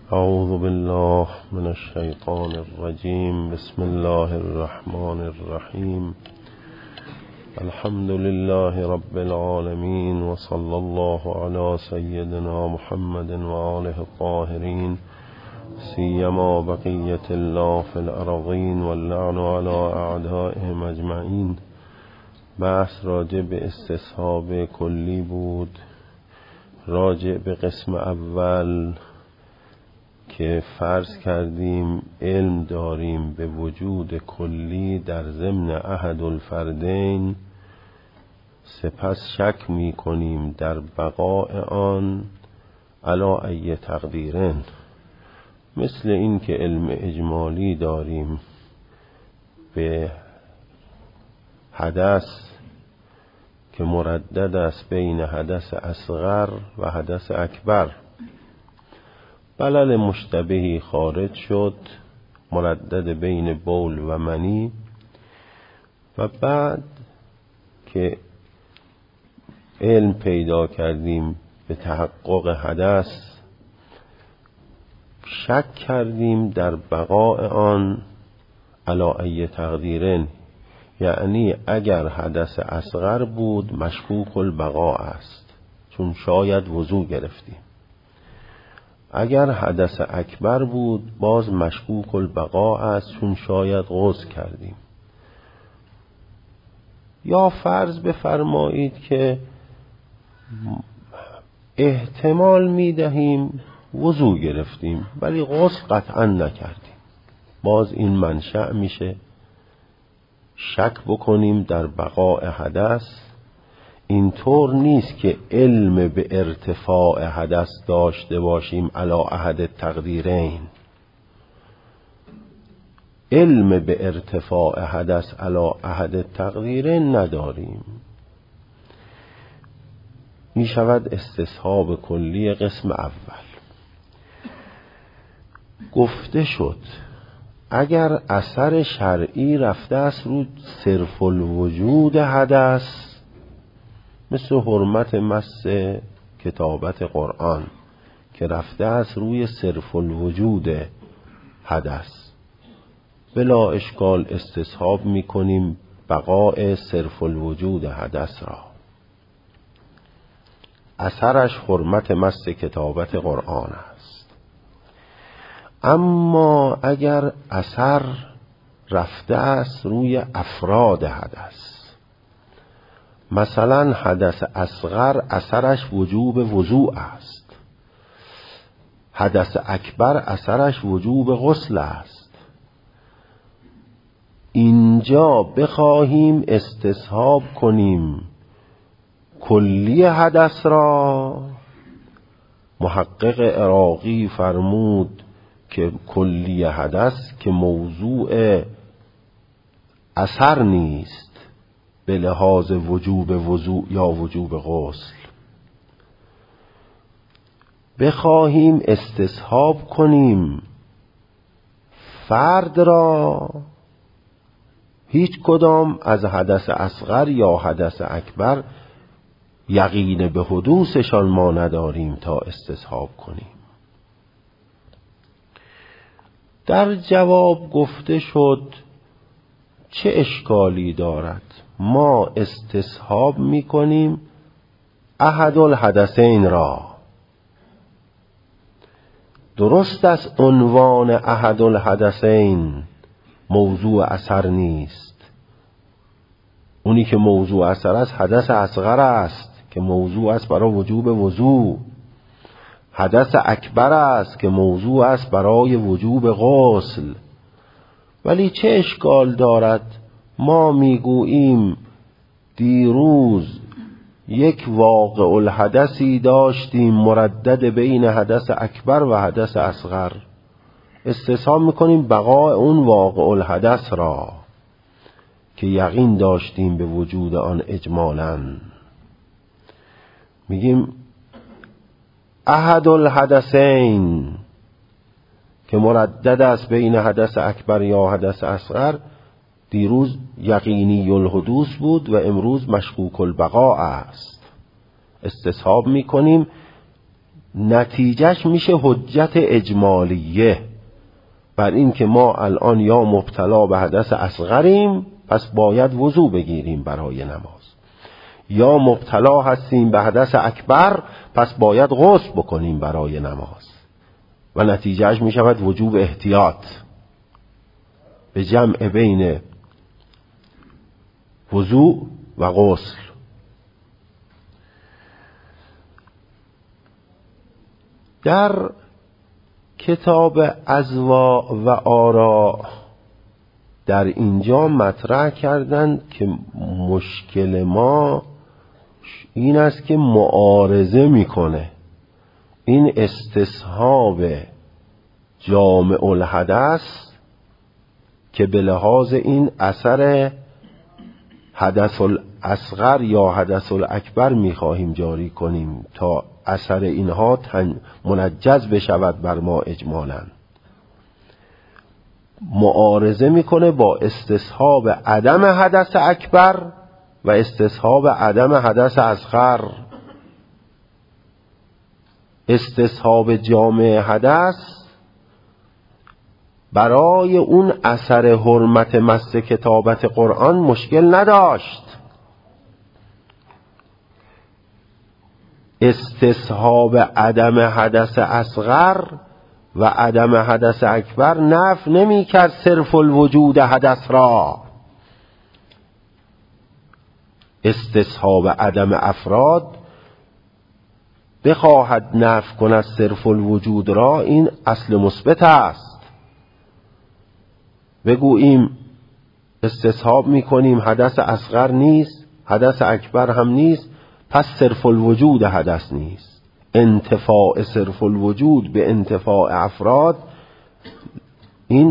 اعوذ بالله من الشیطان الرجیم. بسم الله الرحمن الرحیم. الحمد لله رب العالمین و صلی الله علی سیدنا محمد و آله الطاهرین، سیما بقیت الله فی الارضین واللعن علی اعدائهم اجمعین. بحث راجع به استصحاب کلی بود، راجع به قسم اول که فرض کردیم علم داریم به وجود کلی در ضمن احد الفردین، سپس شک می کنیم در بقاء آن علی ای تقدیرن، مثل این که علم اجمالی داریم به حدث که مردد است بین حدث اصغر و حدث اکبر. بلل مشتبهی خارج شد مردد بین بول و منی، و بعد که علم پیدا کردیم به تحقق حدث، شک کردیم در بقاء آن علی ای تقدیرن، یعنی اگر حدث اصغر بود مشکوک البقاء است، چون شاید وضو گرفتیم. اگر حدث اکبر بود باز مشکوک البقاء است، چون شاید غسل کردیم. یا فرض بفرمایید که احتمال می دهیم وضو گرفتیم ولی غسل قطعا نکردیم، باز این منشأ میشه شک بکنیم در بقاء حدث. اینطور نیست که علم به ارتفاع حدث داشته باشیم علی احد التقدیرین، علم به ارتفاع حدث علی احد التقدیرین نداریم. می شود استصحاب کلی قسم اول. گفته شد اگر اثر شرعی رفته است رو صرف الوجود حدث، مثل حرمت مس کتابت قرآن که رفته است روی صرف الوجود حدث، بلا اشکال استصحاب می کنیم بقاء صرف الوجود حدث را. اثرش حرمت مس کتابت قرآن است. اما اگر اثر رفته است روی افراد حدث، مثلا حدث اصغر اثرش وجوب وضوء است، حدث اکبر اثرش وجوب غسل است، اینجا بخواهیم استصحاب کنیم کلی حدث را، محقق عراقی فرمود که کلی حدث که موضوع اثر نیست به لحاظ وجوب وضوء یا وجوب غسل، بخواهیم استصحاب کنیم فرد را، هیچ کدام از حدث اصغر یا حدث اکبر یقین به حدوثشان ما نداریم تا استصحاب کنیم. در جواب گفته شد چه اشکالی دارد، ما استصحاب می کنیم احد الحدثین را. درست است عنوان احد الحدثین موضوع اثر نیست، اونی که موضوع اثر است حدث اصغر است که موضوع است برای وجوب وضوء، حدث اکبر است که موضوع است برای وجوب غسل. ولی چه اشکال دارد ما میگوییم دیروز یک واقع الحدثی داشتیم مردد بین حدث اکبر و حدث اصغر، استصحاب میکنیم بقاء اون واقع الحدث را که یقین داشتیم به وجود آن اجمالاً. میگیم احد الحدثین که مردد است بین حدث اکبر یا حدث اصغر، دیروز یقینی الحدوث بود و امروز مشکوک البقاء است. استصحاب میکنیم نتیجهش میشه حجت اجمالیه بر این که ما الان یا مبتلا به حدث اصغریم پس باید وضو بگیریم برای نماز، یا مبتلا هستیم به حدث اکبر پس باید غسل بکنیم برای نماز، و نتیجهش می شود وجوب احتیاط به جمع بین وضوء و غسل. در کتاب ازوا و آرا در اینجا مطرح کردند که مشکل ما این است که معارضه میکنه این استصحاب جامع الحدث که به لحاظ این اثر حدث الاصغر یا حدث الاکبر میخواهیم جاری کنیم تا اثر اینها منجز بشود بر ما اجمالاً. معارضه میکنه با استصحاب عدم حدث اکبر و استصحاب عدم حدث اصغر. استصحاب جامع حدث برای اون اثر حرمت مس کتابت قرآن مشکل نداشت. استصحاب عدم حدث اصغر و عدم حدث اکبر نفی نمی کرد صرف الوجود حدث را. استصحاب عدم افراد بخواهد نفی کند صرف الوجود را، این اصل مثبت است. بگوییم استصحاب می کنیم حدث اصغر نیست، حدث اکبر هم نیست، پس صرف الوجود حدث نیست. انتفاع صرف الوجود به انتفاع افراد این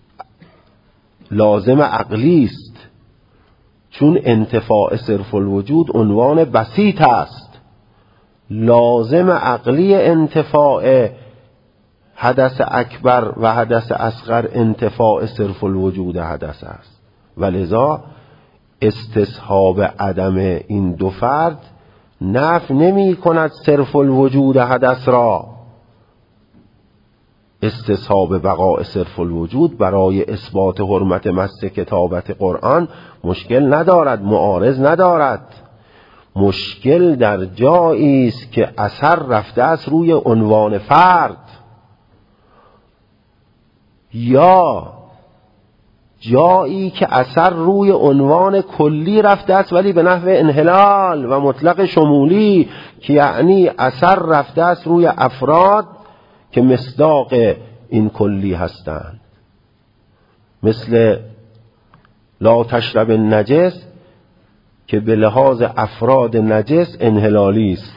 لازم عقلی است، چون انتفاع صرف الوجود عنوان بسیط است. لازم عقلی انتفاع حدث اکبر و حدث اصغر انتفاع صرف الوجود حدث است، ولذا استصحاب عدم این دو فرد نفی نمی کند صرف الوجود حدث را. استصحاب بقاء صرف الوجود برای اثبات حرمت مس کتابت قرآن مشکل ندارد، معارض ندارد. مشکل در جایی است که اثر رفته است روی عنوان فرد، یا جایی که اثر روی عنوان کلی رفته است ولی به نحو انحلال و مطلق شمولی، که یعنی اثر رفته است روی افراد که مصداق این کلی هستند، مثل لا تشرب النجس که به لحاظ افراد نجس انحلالی است.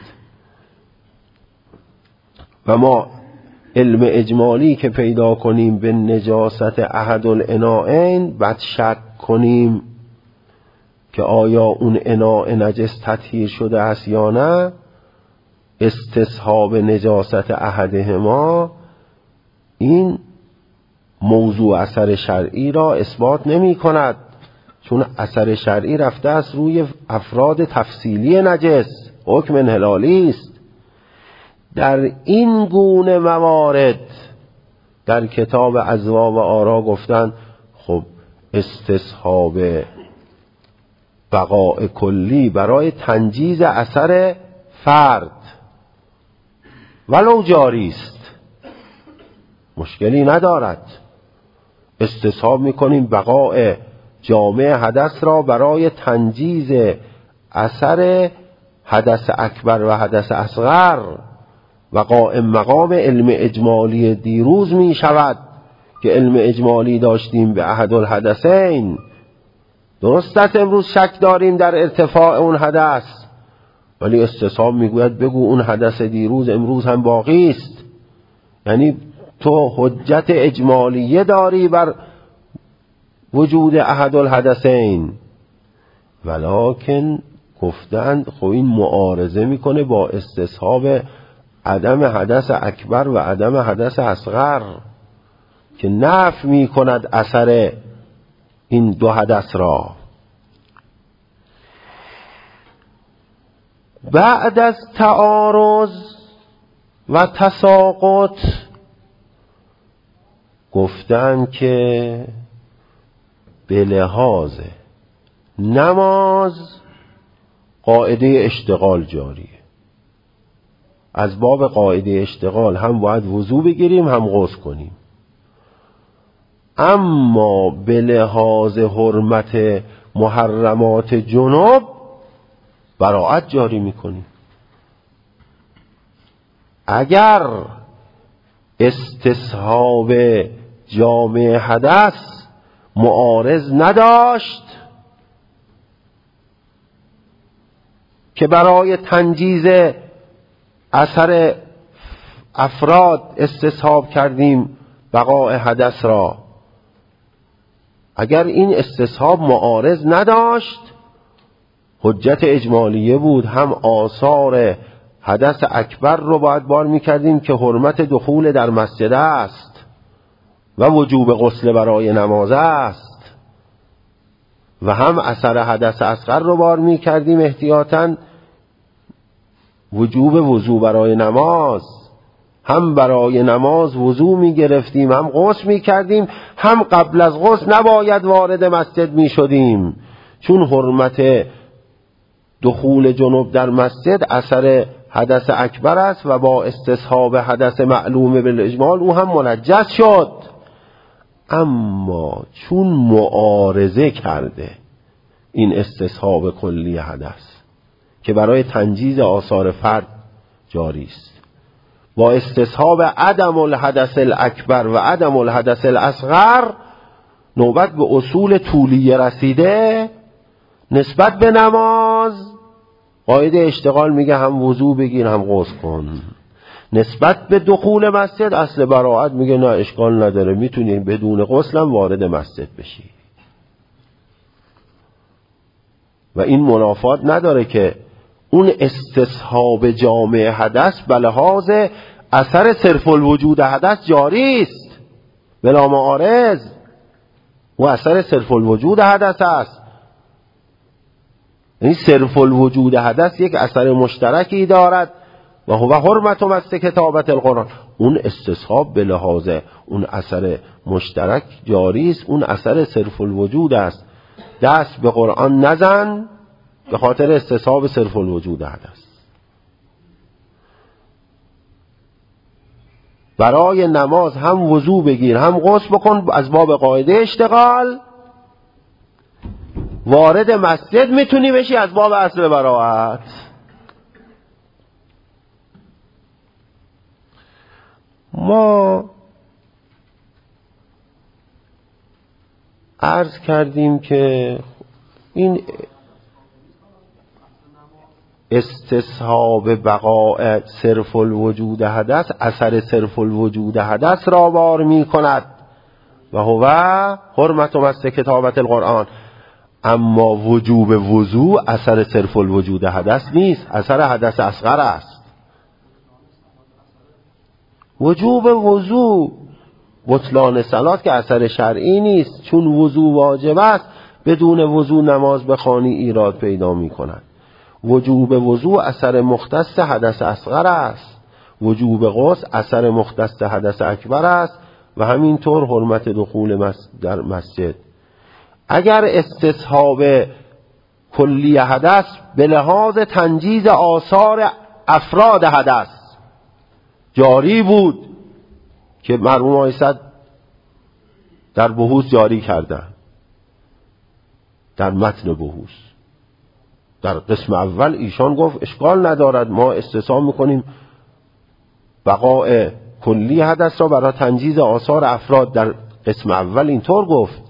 و ما علم اجمالی که پیدا کنیم به نجاست احد الاناءین بعد شک کنیم که آیا اون اناء نجس تطهیر شده است یا نه، استصحاب نجاست احدهما این موضوع اثر شرعی را اثبات نمی کند، چون اثر شرعی رفته است روی افراد تفصیلی نجس، حکم انحلالی است. در این گونه موارد در کتاب ازوا و آرا گفتن خب استصحاب بقاء کلی برای تنجیز اثر فرد ولو جاری است مشکلی ندارد. استصحاب میکنیم بقاء جامع حدث را برای تنجیز اثر حدث اکبر و حدث اصغر و قائم مقام علم اجمالی دیروز می شود که علم اجمالی داشتیم به احد الحدثین. درست است امروز شک داریم در ارتفاع اون حدث، ولی استصحاب میگوید بگو اون حدث دیروز امروز هم باقی است. یعنی تو حجت اجمالیه داری بر وجود احد الحدثین، ولکن گفتند خب این معارضه میکنه با استصحاب عدم حدث اکبر و عدم حدث اصغر که نفی می کند اثر این دو حدث را. بعد از تعارض و تساقط گفتن که به لحاظ نماز قاعده اشتغال جاریه. از باب قاعده اشتغال هم باید وضو بگیریم هم غسل کنیم، اما به لحاظ حرمت محرمات جنوب براءت جاری میکنیم. اگر استصحاب جامع حدث معارض نداشت که برای تنجیز اثر افراد استصحاب کردیم بقاء حدث را، اگر این استصحاب معارض نداشت حجت اجمالیه بود، هم آثار حدث اکبر رو باید بار میکردیم که حرمت دخول در مسجد است و وجوب غسل برای نماز است، و هم اثر حدث اصغر رو بار میکردیم احتیاطاً وجوب وضو برای نماز. هم برای نماز وضو میگرفتیم هم غسل میکردیم، هم قبل از غسل نباید وارد مسجد میشدیم، چون حرمت دخول جنوب در مسجد اثر حدث اکبر است و با استصحاب حدث معلوم بالاجمال او هم منجس شد. اما چون معارضه کرده این استصحاب کلی حدث که برای تنجیز آثار فرد جاری است با استصحاب عدم الحدث الاکبر و عدم الحدث الاصغر، نوبت به اصول طولیه رسیده نسبت به نماز قاعده اشتغال میگه هم وضو بگیر هم غسل کن. نسبت به دخول مسجد اصل براءت میگه نه اشکال نداره، میتونی بدون غسل هم وارد مسجد بشی. و این منافات نداره که اون استصحاب جامع حدث به لحاظ اثر صرف الوجود حدث جاری است بلا معارض، و اثر صرف الوجود حدث است. این صرف الوجود حدث یک اثر مشترکی دارد و هو حرمت مس کتابت القرآن. اون استصحاب به لحاظ اون اثر مشترک جاری است، اون اثر صرف الوجود است. دست به قرآن نزن به خاطر استصحاب صرف الوجود حدث. برای نماز هم وضو بگیر هم غسل بکن از باب قاعده اشتغال. وارد مسجد میتونی بشی از باب اصل براءت. ما عرض کردیم که این استصحاب بقاء صرف الوجود حدث اثر صرف الوجود حدث را بار می کند و هو حرمت مس کتابت القرآن. اما وجوب وضو اثر صرف الوجود حدث نیست، اثر حدث اصغر است. وجوب وضو بطلان صلات که اثر شرعی نیست، چون وضو واجب است بدون وضو نماز بخوانی ایراد پیدا می کند. وجوب وضو اثر مختص حدث اصغر است، وجوب غسل اثر مختص حدث اکبر است و همینطور حرمت دخول در مسجد. اگر استصحاب کلی حدث به لحاظ تنجیز آثار افراد حدث جاری بود که مرحوم آقای صدر در بحوث جاری کردن، در متن بحوث در قسم اول ایشان گفت اشکال ندارد، ما استصحاب میکنیم بقاء کلی حدث را برای تنجیز آثار افراد. در قسم اول اینطور گفت.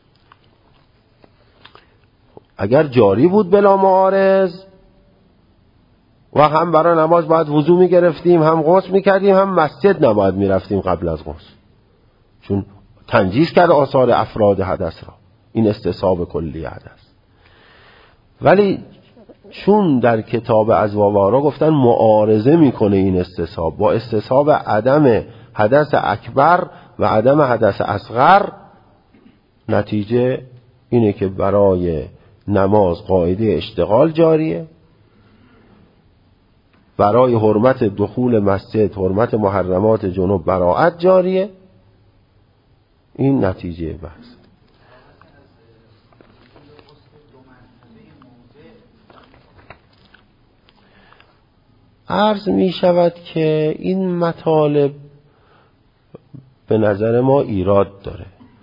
اگر جاری بود بلا معارض و هم برای نماز باید وضو میگرفتیم هم غسل میکردیم هم مسجد نباید میرفتیم قبل از غسل، چون تنجیز کرد آثار افراد حدث را. این استصحاب کلی حدث. ولی چون در کتاب ازوابارا گفتن معارضه میکنه این استصحاب با استصحاب عدم حدث اکبر و عدم حدث اصغر، نتیجه اینه که برای نماز قاعده اشتغال جاریه برای حرمت دخول مسجد، حرمت محرمات جنوب براءت جاریه. این نتیجه بحث. عرض می شود که این مطالب به نظر ما ایراد داره.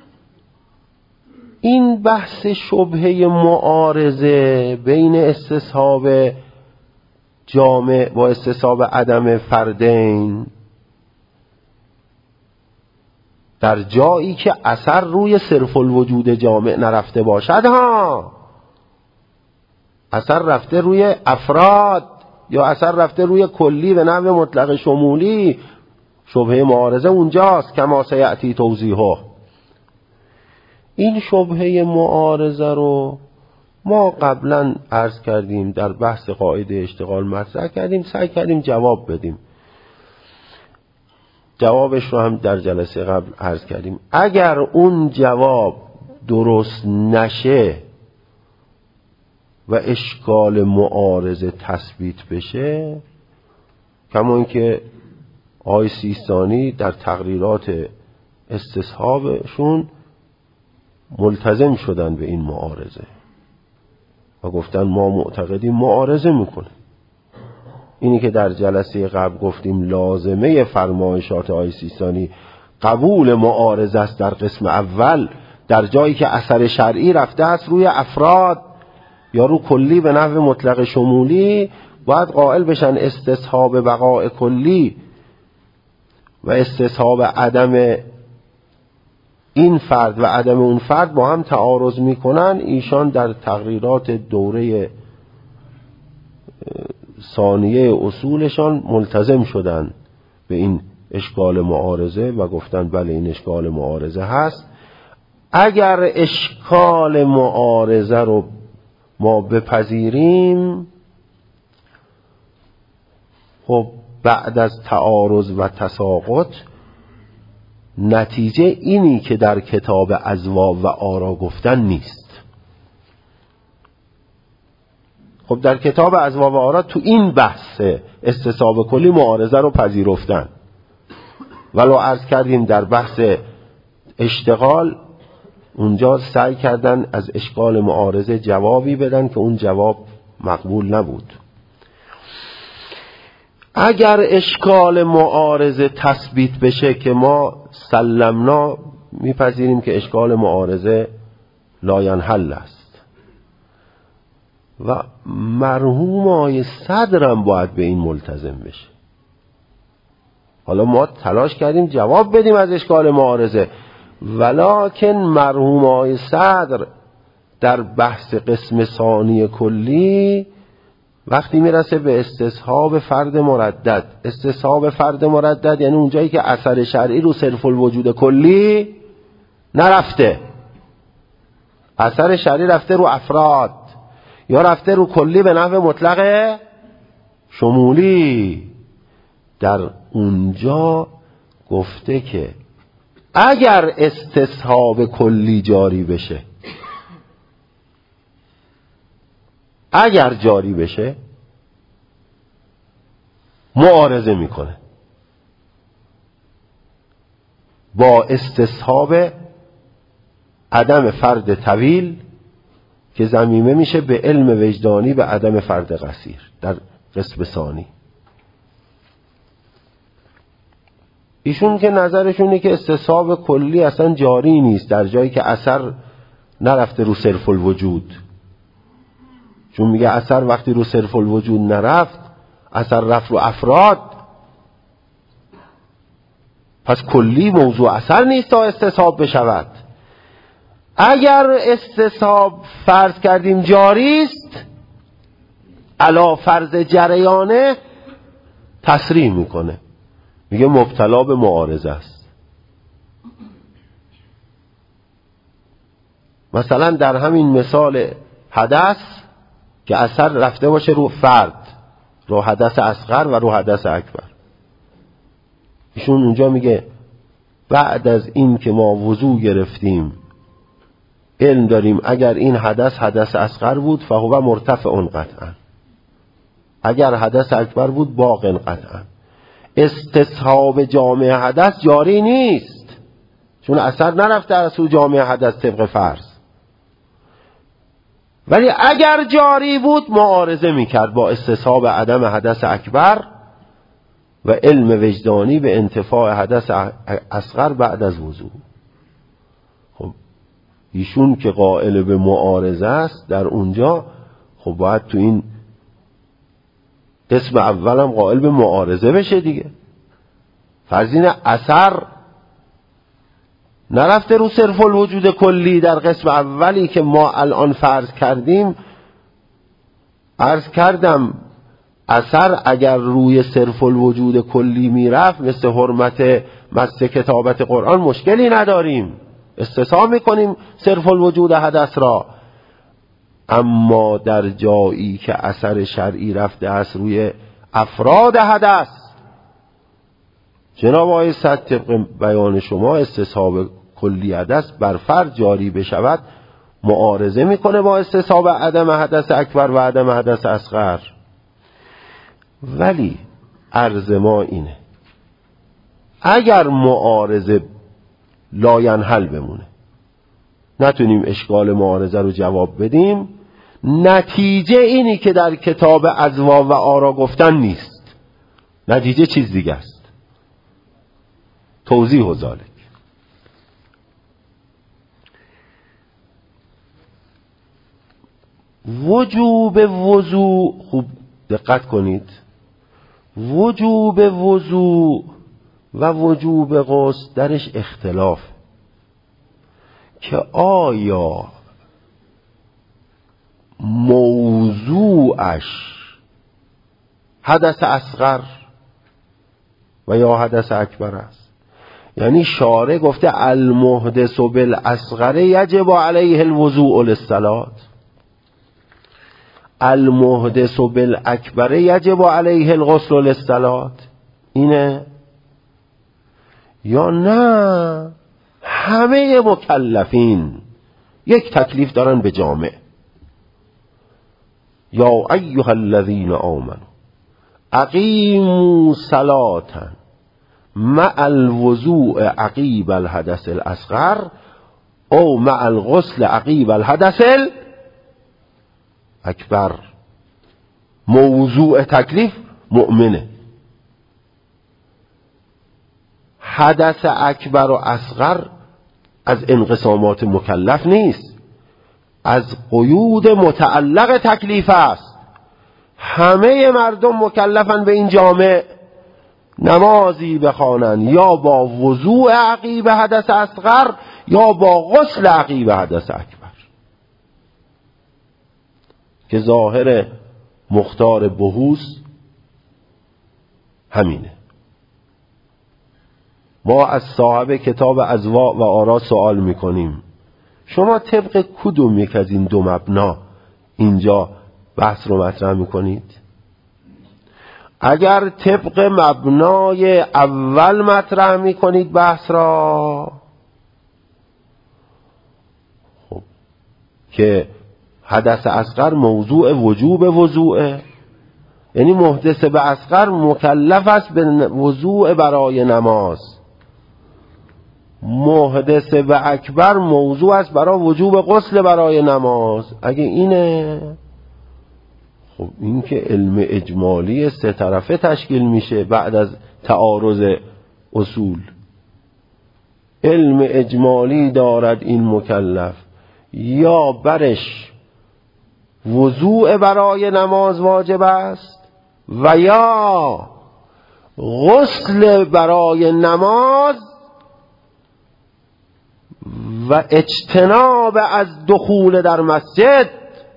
این بحث شبهه معارضه بین استصحاب جامع با استصحاب عدم فردین در جایی که اثر روی صرف الوجود جامع نرفته باشد، اثر رفته روی افراد یا اثر رفته روی کلی به نحو مطلق شمولی، شبهه معارضه اونجاست کما سیأتی توضیحه. این شبهه معارضه رو ما قبلا عرض کردیم، در بحث قاعده اشتغال مطرح کردیم، سعی کردیم جواب بدیم. جوابش رو هم در جلسه قبل عرض کردیم. اگر اون جواب درست نشه و اشکال معارضه تثبیت بشه، کما اینکه آقای سیستانی در تقریرات استصحابشون ملتزم شدن به این معارضه و گفتن ما معتقدیم معارضه میکنه. اینی که در جلسه قبل گفتیم لازمه فرمایشات آقای سیستانی قبول معارضه است در قسم اول، در جایی که اثر شرعی رفته است روی افراد یا رو کلی به نحو مطلق شمولی، باید قائل بشن استصحاب بقاء کلی و استصحاب عدم این فرد و عدم اون فرد با هم تعارض میکنن. ایشان در تقریرات دوره ثانیه اصولشان ملتزم شدن به این اشکال معارضه و گفتن بله این اشکال معارضه هست. اگر اشکال معارضه رو ما بپذیریم، خب بعد از تعارض و تساقط نتیجه اینی که در کتاب ازواج و آرا گفتن نیست. خب در کتاب ازواج و آرا تو این بحث استصحاب کلی معارضه رو پذیرفتن، ولو عرض کردیم در بحث اشتغال اونجا سعی کردن از اشکال معارضه جوابی بدن که اون جواب مقبول نبود. اگر اشکال معارضه تثبیت بشه که ما سلمنا میپذیریم که اشکال معارضه لا ینحل است و مرحوم آقای صدرم باید به این ملتزم بشه. حالا ما تلاش کردیم جواب بدیم از اشکال معارضه، ولکن مرحوم آقای صدر در بحث قسم ثانی کلی وقتی میرسه به استصحاب فرد مردد، استصحاب فرد مردد یعنی اونجایی که اثر شرعی رو صرف الوجود کلی نرفته، اثر شرعی رفته رو افراد یا رفته رو کلی به نحو مطلق شمولی، در اونجا گفته که اگر استصحاب کلی جاری بشه، اگر جاری بشه معارضه میکنه با استصحاب عدم فرد طویل که ضمیمه میشه به علم وجدانی به عدم فرد قصیر در قسم ثانی. ایشون که نظرشونه که استصحاب کلی اصلا جاری نیست در جایی که اثر نرفته رو صرف الوجود، چون میگه اثر وقتی رو صرف الوجود نرفت، اثر رفت رو افراد، پس کلی موضوع اثر نیست تا استصحاب بشود. اگر استصحاب فرض کردیم جاری است، علا فرض جریانه تصریح میکنه، میگه مبتلا به معارضه است. مثلا در همین مثال حدث که اثر رفته باشه رو فرد، رو حدث اصغر و رو حدث اکبر، ایشون اونجا میگه بعد از این که ما وضو گرفتیم علم داریم اگر این حدث حدث اصغر بود فهو مرتفع قطعا، اگر حدث اکبر بود باقٍ قطعا. استصحاب جامع حدث جاری نیست، چون اثر نرفته از سوی جامع حدث طبق فرض. ولی اگر جاری بود معارضه میکرد با استصحاب عدم حدث اکبر و علم وجدانی به انتفاع حدث اصغر بعد از وضو. خب ایشون که قائل به معارضه است در اونجا، خب باید تو این قسم اولم قائل به معارضه بشه دیگه. فرضین اثر نرفته رو صرف الوجود کلی در قسم اولی که ما الان فرض کردیم. عرض کردم اثر اگر روی صرف الوجود کلی میرفت مثل حرمت مس کتابت قرآن مشکلی نداریم، استثنا میکنیم صرف الوجود حدث را. اما در جایی که اثر شرعی رفته است روی افراد حدث، جناب آقای صد طبق بیان شما استصحاب کلی حدث بر فرد جاری بشود معارضه میکنه با استصحاب عدم حدث اکبر و عدم حدث اصغر. ولی عرض ما اینه اگر معارضه لاینحل بمونه، نتونیم اشکال معارضه رو جواب بدیم، نتیجه اینی که در کتاب اذواق و آرا گفتن نیست، نتیجه چیز دیگه است. توضیح و ذالک. وجوب وضو، خوب دقت کنید، وجوب وضو و وجوب غسل درش اختلاف که آیا موضوعش حدث اصغر و یا حدث اکبر است. یعنی شارع گفته المحدث بالاصغر یجب علیه الوضوء للصلاة، المحدث بالاکبر یجب علیه الغسل للصلاة. اینه یا نه همه مکلفین یک تکلیف دارن به جامع. یا ایها الذین آمنوا اقیموا صلاة مع الوضوء عقیب الحدث الاصغر او مع الغسل عقیب الحدث الاکبر. موضوع تکلیف مؤمنه. حدث اکبر و اصغر از انقسامات مکلف نیست، از قیود متعلق تکلیف است. همه مردم مکلفن به این جامع نمازی بخوانن یا با وضوء عقیب حدث اصغر یا با غسل عقیب حدث اکبر، که ظاهر مختار بحوث همینه. ما از صاحب کتاب اذواق و آرا سوال میکنیم شما طبق کدوم یک از این دو مبنا اینجا بحث رو مطرح میکنید؟ اگر طبق مبنای اول مطرح میکنید بحث را، خب که حدث اصغر موضوع وجوب وضوعه، یعنی محدث به اصغر مکلف است به وضوع برای نماز، محدث به اکبر موضوع است برای وجوب غسل برای نماز. اگه اینه، خب این که علم اجمالی سه طرفه تشکیل میشه بعد از تعارض اصول. علم اجمالی دارد این مکلف، یا برش وضوع برای نماز واجب است و یا غسل برای نماز و اجتناب از دخول در مسجد.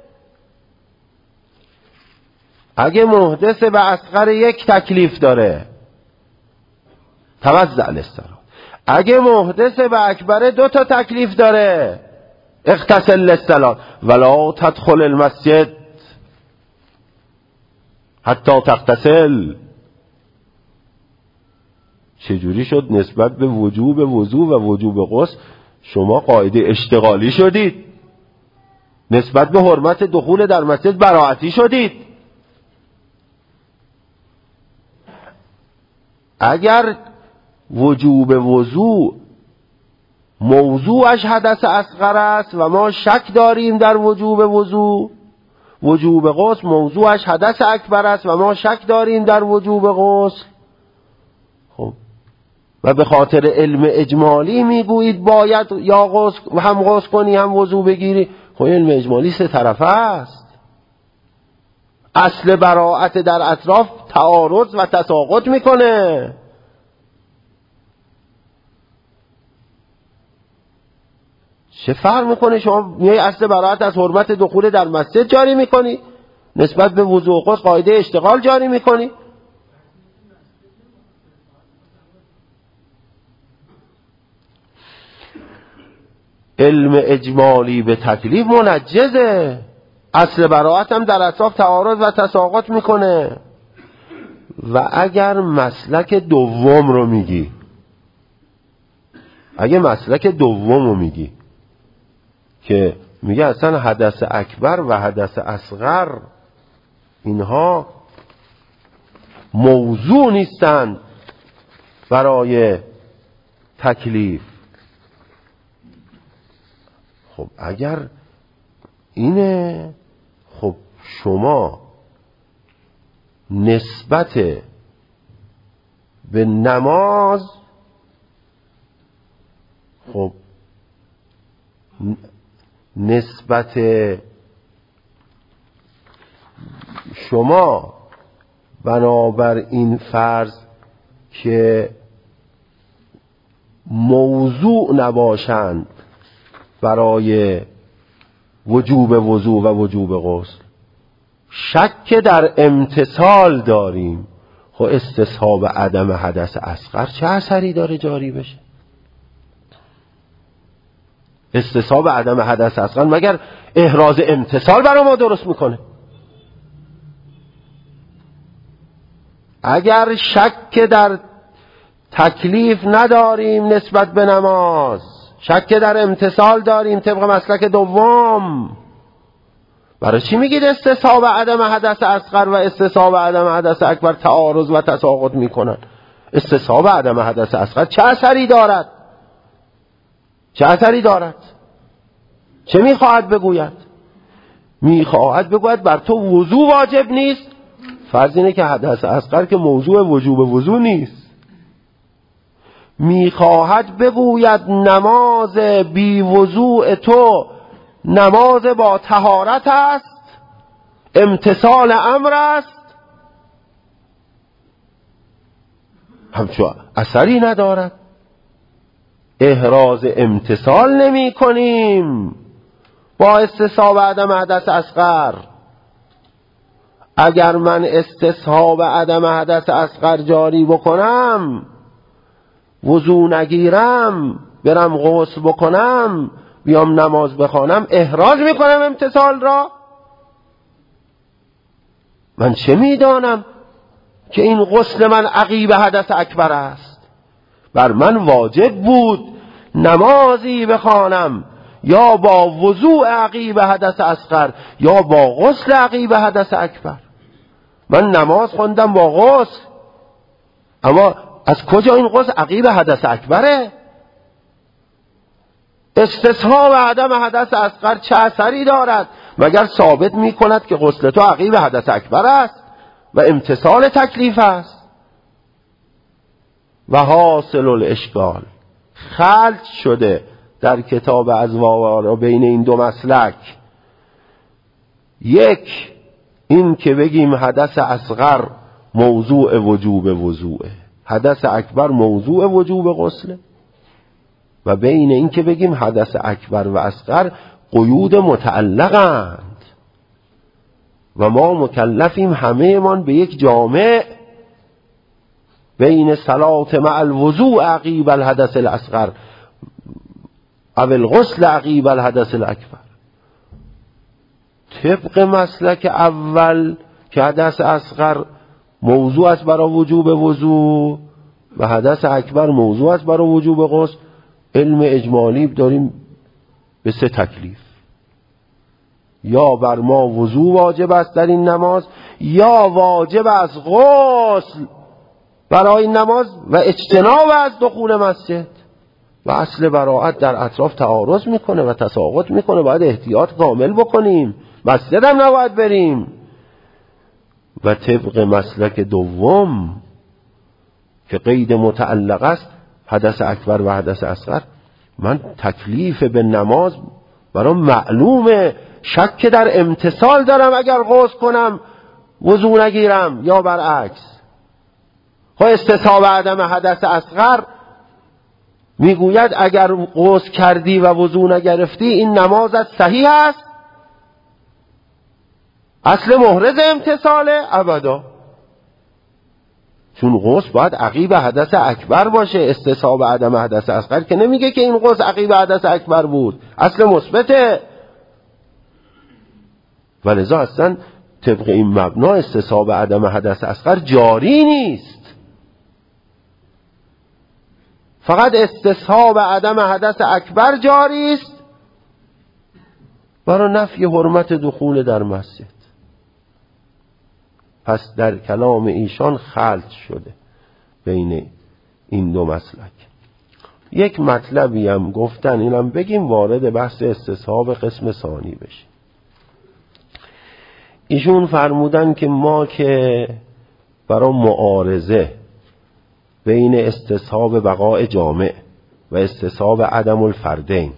اگه محدث به اصغر یک تکلیف داره توضع للصلاة، اگه محدث به اکبر دو تا تکلیف داره اغتسل للصلاة ولا تدخل المسجد حتی تغتسل. چجوری شد نسبت به وجوب وضو و وجوب غسل شما قاعده اشتغالی شدید، نسبت به حرمت دخول در مسجد براعتی شدید؟ اگر وجوب وضوء موضوعش حدث اصغر است و ما شک داریم در وجوب وضوء، وجوب غسل موضوعش حدث اکبر است و ما شک داریم در وجوب غسل، خب و به خاطر علم اجمالی میگویید باید یا غسل هم غسل کنی هم وضو بگیری. خب علم اجمالی سه طرفه است. اصل براءت در اطراف تعارض و تساقط میکنه. چه فرق میکنه؟ شما میای اصل براءت از حرمت دخول در مسجد جاری میکنی، نسبت به وضو و غسل قاعده اشتغال جاری میکنی. علم اجمالی به تکلیف منجزه. اصل براءت هم در اطراف تعارض و تساقط میکنه. و اگر مسلک دوم رو میگی، اگه مسلک دوم رو میگی که میگه اصلا حدث اکبر و حدث اصغر اینها موضوع نیستند برای تکلیف، خب اگر اینه، خب شما نسبت به نماز، خب نسبت شما بنابر این فرض که موضوع نباشند برای وجوب وضوء و وجوب غسل، شک در امتثال داریم، خب استصحاب عدم حدث اصغر چه اثری داره جاری بشه؟ استصحاب عدم حدث اصغر مگر احراز امتثال برای ما درست میکنه؟ اگر شک در تکلیف نداریم نسبت به نماز، شک در امتثال داریم طبق مسلک دوم، برای چی میگید استصحاب عدم حدث اصغر و استصحاب عدم حدث اکبر تعارض و تساقط میکنن؟ استصحاب عدم حدث اصغر چه اثری دارد؟ چه اثری دارد؟ چه میخواهد بگوید؟ میخواهد بگوید بر تو وضو واجب نیست. فرض اینه که حدث اصغر که موضوع وجوب وضو نیست. میخواهد بگوید نماز بی وضوء تو نماز با طهارت است، امتثال امر است، همچون اثری ندارد. احراز امتثال نمی کنیم با استصحاب عدم حدث اصغر. اگر من استصحاب عدم حدث اصغر جاری بکنم، وضو نگیرم، برم غسل بکنم، بیام نماز بخوانم، احراز میکنم امتثال را. من چه میدانم که این غسل من عقیب حدث اکبر است؟ بر من واجب بود نمازی بخوانم یا با وضوء عقیب حدث اصغر یا با غسل عقیب حدث اکبر. من نماز خوندم با غسل، اما از کجا این غسل عقیب حدث اکبره؟ استصحاب عدم حدث اصغر چه اثری دارد مگر ثابت می کند که غسل تو عقیب حدث اکبر است و امتثال تکلیف است. و حاصل الاشکال، خلط شده در کتاب ازواج بین این دو مسلک، یک این که بگیم حدث اصغر موضوع وجوب وضوعه، حدث اکبر موضوع وجوب غسله، و بین این که بگیم حدث اکبر و اصغر قیود متعلقند و ما مکلفیم همه من به یک جامع بین صلات مع الوضوء عقیب الحدث الاصغر او الغسل عقیب الحدث الاکبر. طبق مسلک اول که حدث اصغر موضوع است برای وجوب وضوء و حدث اکبر موضوع است برای وجوب غسل، علم اجمالی داریم به سه تکلیف: یا بر ما وضوء واجب است در این نماز، یا واجب است غسل برای نماز و اجتناب از دخول مسجد. و اصل براءت در اطراف تعارض میکنه و تساقط میکنه، باید احتیاط کامل بکنیم، مسجد هم نباید بریم. و طبق مسلک دوم که قید متعلق است، حدث اکبر و حدث اصغر، من تکلیف به نماز برام معلومه، شک در امتثال دارم اگر غسل کنم وضو نگیرم یا برعکس. خب استصحاب عدم حدث اصغر میگوید اگر غسل کردی و وضو نگرفتی این نمازت صحیح است، اصل محرز امتثاله؟ ابدا، چون غسل باید عقیب حدث اکبر باشه. استصحاب عدم حدث اصغر که نمیگه که این غسل عقیب حدث اکبر بود، اصل مثبته. ولذا اصلا طبق این مبنا استصحاب عدم حدث اصغر جاری نیست، فقط استصحاب عدم حدث اکبر جاری است برای نفی حرمت دخول در مسجد. پس در کلام ایشان خلط شده بین این دو مسلک. یک مطلبی هم گفتن، اینم بگیم وارد بحث استصحاب قسم ثانی بشیم. ایشون فرمودن که ما که برای معارضه بین استصحاب بقاء جامع و استصحاب عدم الفردین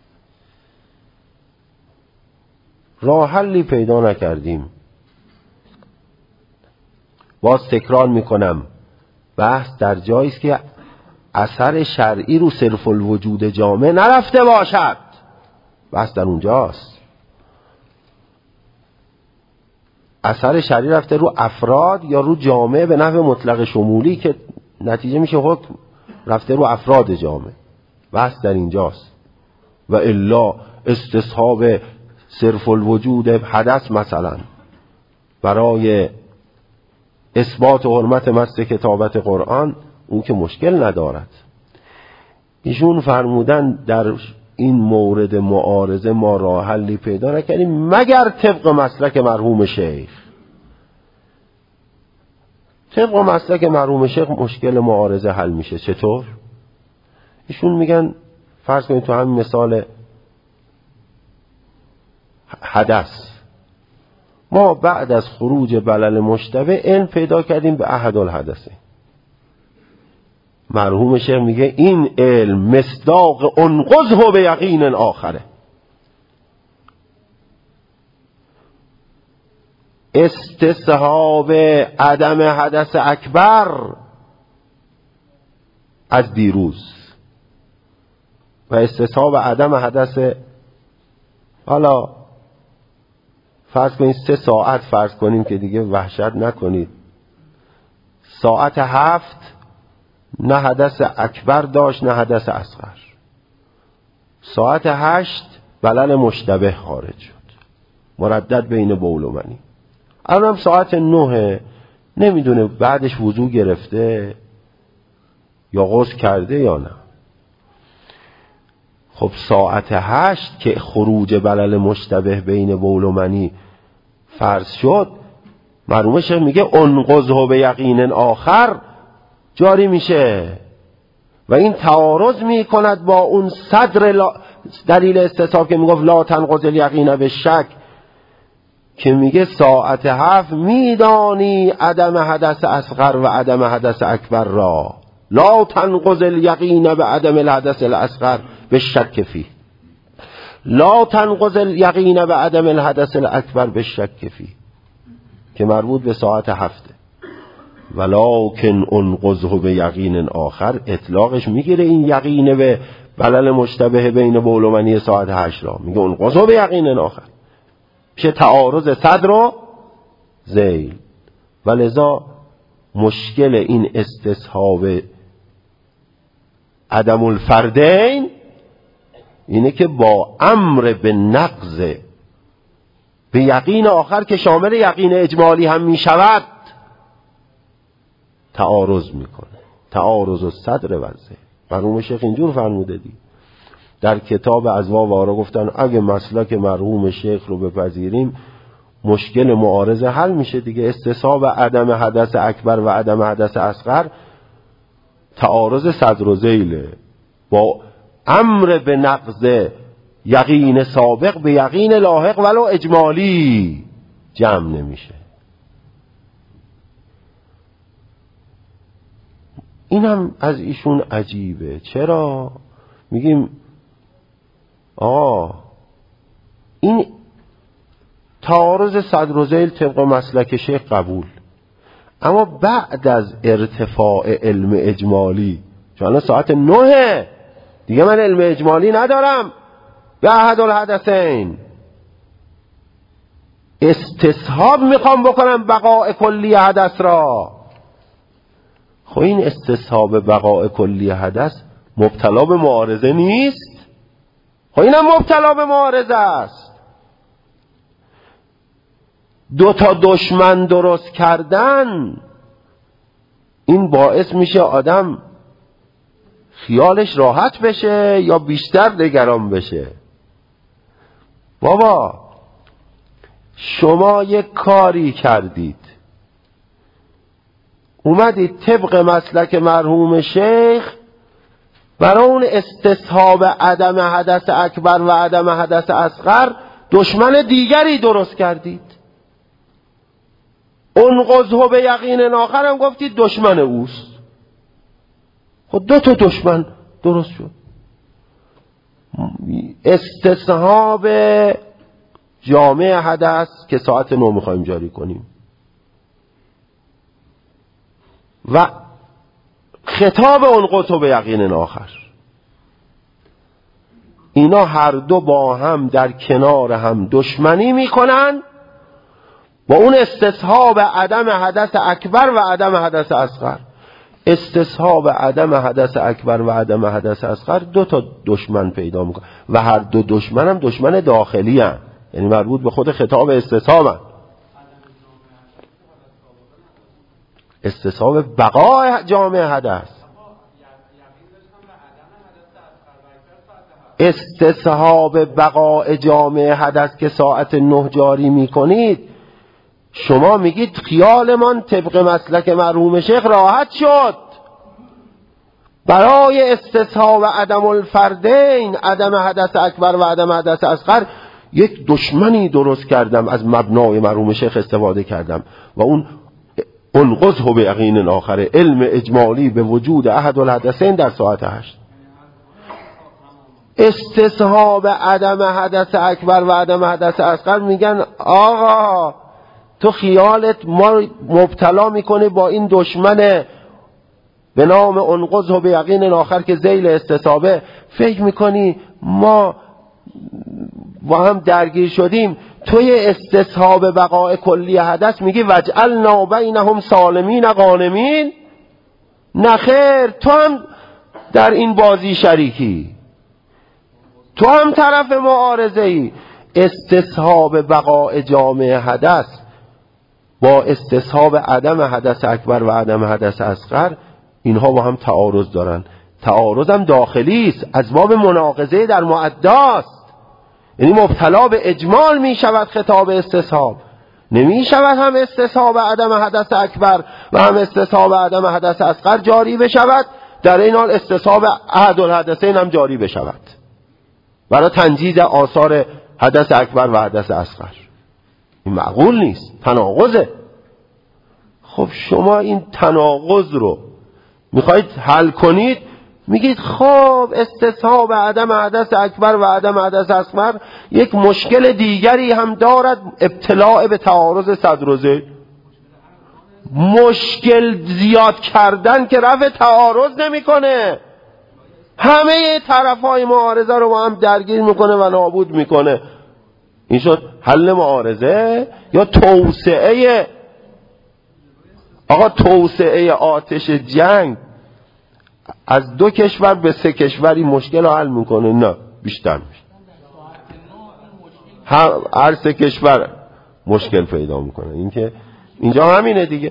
راه حلی پیدا نکردیم. باز تکرار میکنم، بحث در جایی است که اثر شرعی رو صرف الوجود جامع نرفته باشد، بحث در اونجاست. اثر شرعی رفته رو افراد یا رو جامع به نحو مطلق شمولی که نتیجه میشه حکم رفته رو افراد جامع، بحث در اینجاست. و الا استصحاب صرف الوجود حدث مثلا برای اثبات حرمت مس کتابت قرآن، اون که مشکل ندارد. ایشون فرمودن در این مورد معارضه ما راه حلی پیدا نکردیم مگر طبق مسلک مرحوم شیخ. طبق مسلک مرحوم شیخ مشکل معارضه حل میشه. چطور؟ ایشون میگن فرض کنید تو همین مثال حدث ما بعد از خروج بلل مشتبه علم پیدا کردیم به احد الحدثه. مرحوم شیخ میگه این علم مصداق انقذه به یقین آخره. استصحاب عدم حدث اکبر از دیروز و استصحاب عدم حدث، حالا فرض کنید 3 ساعت فرض کنیم که دیگه وحشت نکنید، ساعت 7 نه حدث اکبر داشت نه حدث اصغر، ساعت 8 بلل مشتبه خارج شد مردد بین بول و منی. الانم ساعت 9 نمیدونه بعدش وضو گرفته یا غسل کرده یا نه. خب ساعت 8 که خروج بلل مشتبه بین بول و منی فرض شد، مرحوم شیخ میگه انقذه به یقین آخر جاری میشه و این تعارض میکند با اون صدر دلیل استصحاب که میگفت لا تنقض الیقین به شک، که میگه ساعت 7 میدانی عدم حدث اصغر و عدم حدث اکبر را، لا تنقض الیقین به عدم الحدث الاصغر به شک فیه، لا تنقض الیقین به عدم الحدث الاکبر به شک فیه، که مربوط به ساعت 7. ولکن انقذه به یقین آخر اطلاقش میگیره این یقین به بلل مشتبه بین بول و منی ساعت 8 را، میگه انقذه به یقین آخر، میشه تعارض صدر و ذیل. ولذا مشکل این استصحاب عدم الفردین اینه که با امر به نقض به یقین آخر که شامل یقین اجمالی هم می شود تعارض میکنه، تعارض الصدر و ذیل. مرحوم شیخ اینجور فرموده دی در کتاب ازوا و آرا، گفتن اگه مسلک مرحوم شیخ رو بپذیریم مشکل معارضه حل میشه دیگه. استصحاب عدم حدث اکبر و عدم حدث اصغر تعارض صدر و ذیله با امر به نقض یقین سابق به یقین لاحق ولو اجمالی جمع نمیشه. این هم از ایشون عجیبه. چرا؟ میگیم این تعارض صدر و ذیل طبق مسلک شیخ قبول، اما بعد از ارتفاع علم اجمالی، چون الان ساعت 9 دیگه من علم اجمالی ندارم به احد الحدثین، استصحاب میخوام بکنم بقاء کلی حدث را. خب این استصحاب بقاء کلی حدث مبتلا به معارضه نیست؟ خب اینم مبتلا به معارضه است. دو تا دشمن درست کردن این باعث میشه آدم خیالش راحت بشه یا بیشتر نگران بشه؟ بابا شما یک کاری کردید، اومدید طبق مسلک مرحوم شیخ برای اون استصحاب عدم حدث اکبر و عدم حدث اصغر دشمن دیگری درست کردید. اون قضحو به یقین آخر هم گفتید دشمن اوست. خود 2 تا دشمن درست شد. استصحاب جامع حدث که ساعت 9 میخوایم جاری کنیم و خطاب اون قضحو به یقین آخر، اینا هر دو با هم در کنار هم دشمنی میکنن با اون استصحاب عدم حدث اکبر و عدم حدث اصغر. استصحاب عدم حدث اکبر و عدم حدث اصغر 2 تا دشمن پیدا میکنه و هر 2 دشمن هم دشمن داخلی هم، یعنی مربوط به خود خطاب استصحاب هم. استصحاب بقای جامع حدث، استصحاب بقای جامع حدث که ساعت 9 جاری میکنید، شما میگید خیالمان طبق مسلک مرحوم شیخ راحت شد، برای استصحاب عدم الفردین عدم حدث اکبر و عدم حدث اصغر یک دشمنی درست کردم، از مبنای مرحوم شیخ استفاده کردم و اون انقضه به یقین آخر علم اجمالی به وجود احد الحدثین در ساعت 8. استصحاب عدم حدث اکبر و عدم حدث اصغر میگن آقا تو خیالت ما مبتلا میکنه با این دشمن به نام انقضه به یقین آخر که ذیل استصحابه، فکر میکنی ما با هم درگیر شدیم، توی استصحاب بقاء کلی حدث میگی وجعلنا بینهم سالمین غانمین. نخیر، تو هم در این بازی شریکی، تو هم طرف معارضه ای. استصحاب بقاء جامع حدث با استصحاب عدم حدث اکبر و عدم حدث اصغر اینها با هم تعارض دارن. تعارض هم داخلی است، از باب مناقضه در معداست، یعنی مبتلا به اجمال می شود خطاب استصحاب، نمی شود هم استصحاب عدم حدث اکبر و هم استصحاب عدم حدث اصغر جاری بشود، در این حال استصحاب احد الحدثین هم جاری بشود برای تنجیز آثار حدث اکبر و حدث اصغر. این معقول نیست، تناقضه. خب شما این تناقض رو میخواید حل کنید، میگید خب استصحاب عدم حدث اکبر و عدم حدث اصغر یک مشکل دیگری هم دارد، ابتلاع به تعارض صدر و ذیل. مشکل زیاد کردن که رفع تعارض نمیکنه، همه طرفای معارضه رو با هم درگیر میکنه و نابود میکنه. این شد حل معارضه یا توسعه؟ آقا توسعه آتش جنگ از 2 کشور به 3 کشوری مشکل رو حل میکنه؟ نه، بیشتر میشه. هر 3 کشور مشکل پیدا میکنه. این که اینجا همینه دیگه.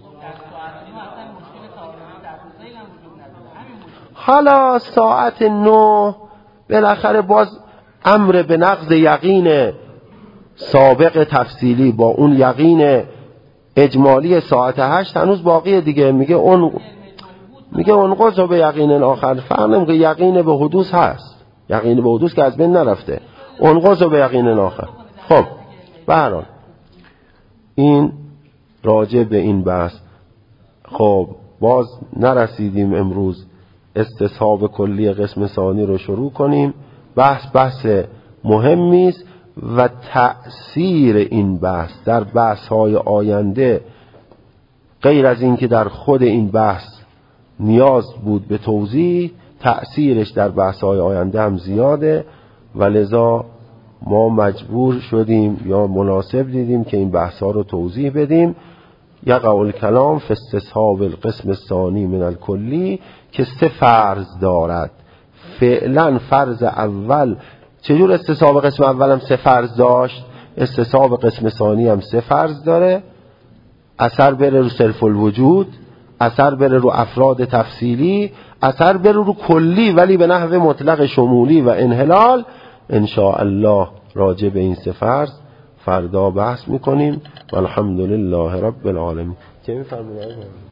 حالا ساعت 9 بالاخره باز امر به نقض یقین سابق تفصیلی با اون یقین اجمالی ساعت 8 هنوز باقیه دیگه. میگه اون میگه انقض به یقین آخر، فرق نمیکنه، یقین به حدوث هست، یقین به حدوث که از بین نرفته، انقض به یقین آخر. خب به هر حال این راجع به این بحث. خب باز نرسیدیم امروز استصحاب کلی قسم ثانی رو شروع کنیم. بحث مهمی است و تأثیر این بحث در بحث‌های آینده، غیر از این که در خود این بحث نیاز بود به توضیح، تأثیرش در بحث‌های آینده هم زیاده و لذا ما مجبور شدیم یا مناسب دیدیم که این بحث‌ها رو توضیح بدیم. یقع الکلام فی استصحاب القسم الثانی من الکلی، که 3 فرض دارد. فعلا فرض اول، چجور استصحاب قسم اول هم 3 فرض داشت، استصحاب قسم ثانی هم 3 فرض داره. اثر بره رو صرف الوجود، اثر بره رو افراد تفصیلی، اثر بره رو کلی ولی به نحو مطلق شمولی و انحلال. ان شاء الله راجع به این 3 فرض فردا بحث میکنیم. والحمدلله رب العالمین. چه میفرمایید؟